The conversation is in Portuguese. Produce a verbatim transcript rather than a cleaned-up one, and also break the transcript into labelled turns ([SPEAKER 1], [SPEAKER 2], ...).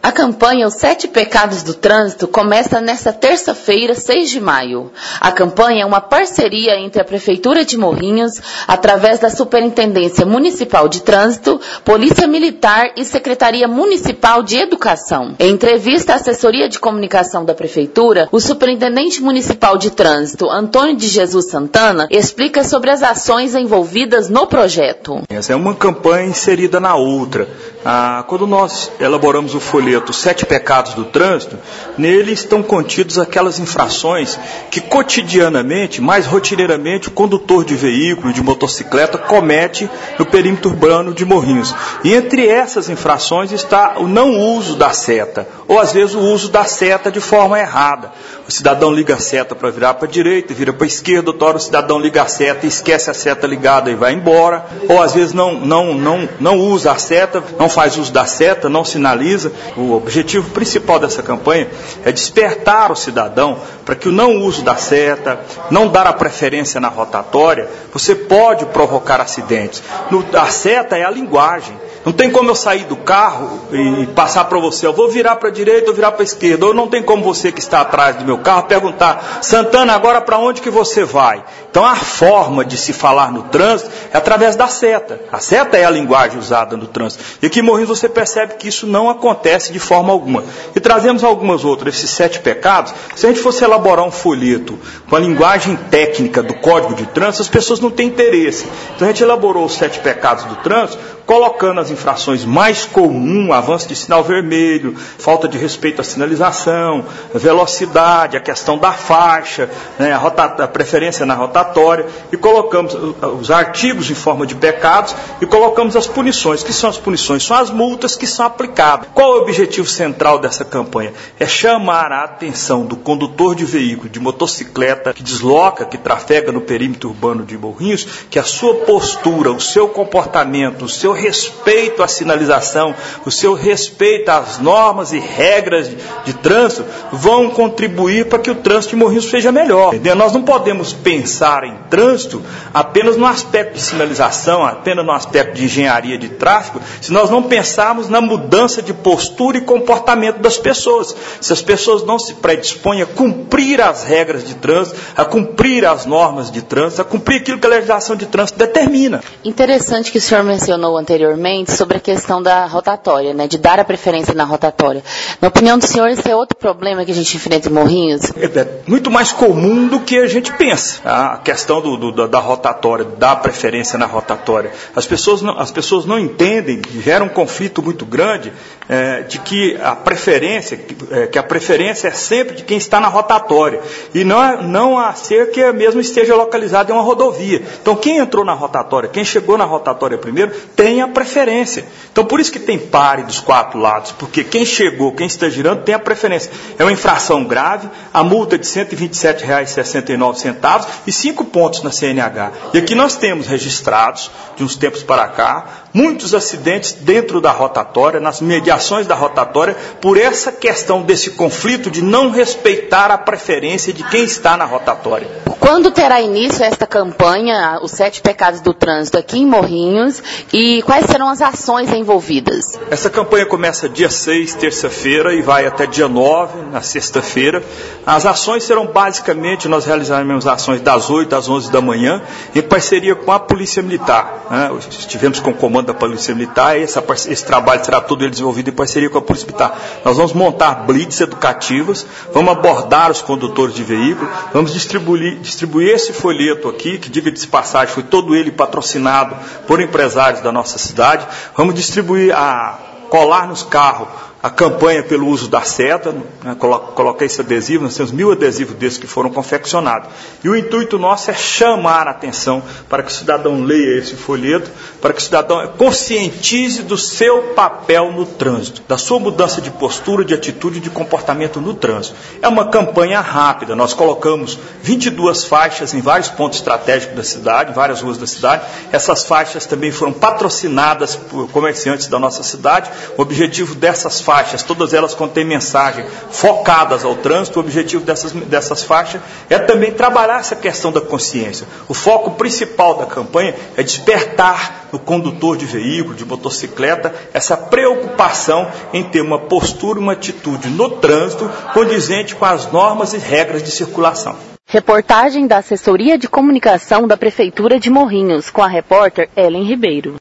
[SPEAKER 1] A campanha Os Sete Pecados do Trânsito começa nesta terça-feira, seis de maio. A campanha é uma parceria entre a Prefeitura de Morrinhos, através da Superintendência Municipal de Trânsito, Polícia Militar e Secretaria Municipal de Educação. Em entrevista à Assessoria de Comunicação da Prefeitura, o Superintendente Municipal de Trânsito, Antônio de Jesus Santana, explica sobre as ações envolvidas no projeto.
[SPEAKER 2] Essa é uma campanha inserida na outra. Ah, quando nós elaboramos o folheto Sete Pecados do Trânsito, nele estão contidos aquelas infrações que cotidianamente, mais rotineiramente, o condutor de veículo, de motocicleta, comete no perímetro urbano de Morrinhos. E entre essas infrações está o não uso da seta, ou às vezes o uso da seta de forma errada. O cidadão liga a seta para virar para a direita, vira para a esquerda, outra hora o cidadão liga a seta e esquece a seta ligada e vai embora, ou às vezes não, não, não, não usa a seta, não faz uso da seta, não sinaliza. O objetivo principal dessa campanha é despertar o cidadão para que o não uso da seta, não dar a preferência na rotatória, você pode provocar acidentes. No, a seta é a linguagem. Não tem como eu sair do carro e passar para você, eu vou virar para a direita ou virar para a esquerda. Ou não tem como você que está atrás do meu carro perguntar, Santana, agora para onde que você vai? Então a forma de se falar no trânsito é através da seta. A seta é a linguagem usada no trânsito. E aqui em Morrinhos você percebe que isso não acontece de forma alguma. E trazemos algumas outras, esses sete pecados. Se a gente fosse elaborar um folheto com a linguagem técnica do Código de Trânsito, as pessoas não têm interesse. Então a gente elaborou os sete pecados do trânsito, colocando as infrações mais comuns, avanço de sinal vermelho, falta de respeito à sinalização, velocidade, a questão da faixa, né, a, rota, a preferência na rotatória, e colocamos os artigos em forma de pecados e colocamos as punições. Que são as punições? São as multas que são aplicadas. Qual é o objetivo central dessa campanha? É chamar a atenção do condutor de veículo, de motocicleta, que desloca, que trafega no perímetro urbano de Morrinhos, que a sua postura, o seu comportamento, o seu respeito à sinalização, o seu respeito às normas e regras de, de trânsito vão contribuir para que o trânsito de Morrinhos seja melhor. Entendeu? Nós não podemos pensar em trânsito apenas no aspecto de sinalização, apenas no aspecto de engenharia de tráfego, se nós não pensarmos na mudança de postura e comportamento das pessoas. Se as pessoas não se predispõem a cumprir as regras de trânsito, a cumprir as normas de trânsito, a cumprir aquilo que a legislação de trânsito determina.
[SPEAKER 1] Interessante que o senhor mencionou anteriormente sobre a questão da rotatória, né, de dar a preferência na rotatória. Na opinião do senhor, esse é outro problema que a gente enfrenta em Morrinhos?
[SPEAKER 2] É muito mais comum do que a gente pensa. A questão do, do, da rotatória, dar preferência na rotatória. As pessoas não, as pessoas não entendem, gera um conflito muito grande é, de que a preferência, que, é, que a preferência é sempre de quem está na rotatória. E não, não a ser que mesmo esteja localizado em uma rodovia. Então quem entrou na rotatória, quem chegou na rotatória primeiro, tem a preferência. Então por isso que tem pare dos quatro lados, porque quem chegou, quem está girando, tem a preferência. É uma infração grave, a multa é de cento e vinte e sete reais e sessenta e nove centavos e cinco pontos na C N H. E aqui nós temos registrados, de uns tempos para cá, muitos acidentes dentro da rotatória, nas mediações da rotatória, por essa questão desse conflito de não respeitar a preferência de quem está na rotatória.
[SPEAKER 1] Quando terá início esta campanha, os Sete Pecados do Trânsito, aqui em Morrinhos, e quais serão as ações envolvidas?
[SPEAKER 2] Essa campanha começa dia seis, terça-feira, e vai até dia nove, na sexta-feira. As ações serão basicamente, nós realizaremos ações das oito às onze da manhã, em parceria com a Polícia Militar. Né? Estivemos com o comando da Polícia Militar, e essa, esse trabalho será todo ele desenvolvido em parceria com a Polícia Militar. Nós vamos montar blitz educativas, vamos abordar os condutores de veículo, vamos distribuir, distribuir esse folheto aqui, que diga de passagem, foi todo ele patrocinado por empresários da nossa cidade. Vamos distribuir, a colar nos carros a campanha pelo uso da seta, né, coloquei esse adesivo, nós temos mil adesivos desses que foram confeccionados. E o intuito nosso é chamar a atenção para que o cidadão leia esse folheto, para que o cidadão conscientize do seu papel no trânsito, da sua mudança de postura, de atitude e de comportamento no trânsito. É uma campanha rápida, nós colocamos vinte e duas faixas em vários pontos estratégicos da cidade, em várias ruas da cidade. Essas faixas também foram patrocinadas por comerciantes da nossa cidade. O objetivo dessas faixas, todas elas contêm mensagem focadas ao trânsito. O objetivo dessas, dessas faixas é também trabalhar essa questão da consciência. O foco principal da campanha é despertar no condutor de veículo, de motocicleta, essa preocupação em ter uma postura, uma atitude no trânsito condizente com as normas e regras de circulação.
[SPEAKER 1] Reportagem da Assessoria de Comunicação da Prefeitura de Morrinhos, com a repórter Ellen Ribeiro.